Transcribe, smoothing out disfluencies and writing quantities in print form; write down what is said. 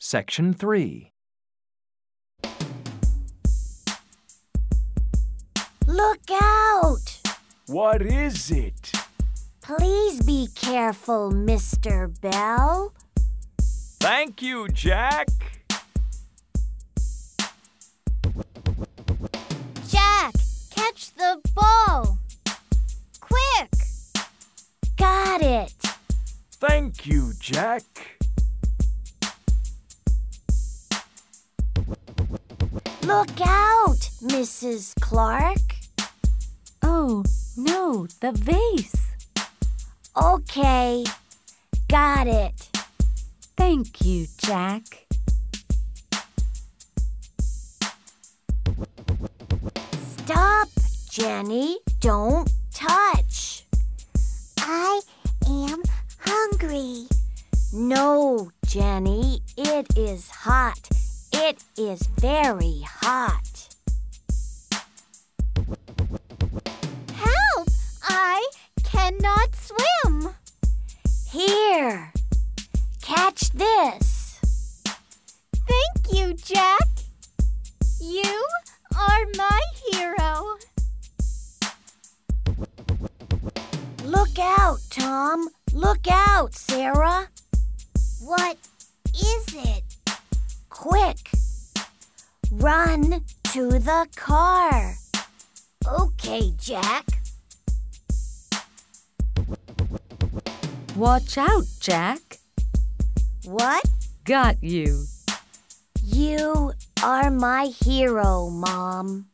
Section 3. Look out! What is it? Please be careful, Mr. Bell. Thank you, Jack. Jack, catch the ball. Quick! Got it. Thank you, Jack. Look out, Mrs. Clark. Oh, no, the vase. Okay, got it. Thank you, Jack. Stop, Jenny. Don't touch. I am hungry. No, Jenny, it is hot. It is very hot. Help! I cannot swim. Here, catch this. Thank you, Jack. You are my hero. Look out, Tom. Look out, Sarah. What is it? Quick, run to the car. Okay, Jack. Watch out, Jack. What? Got you. You are my hero, Mom.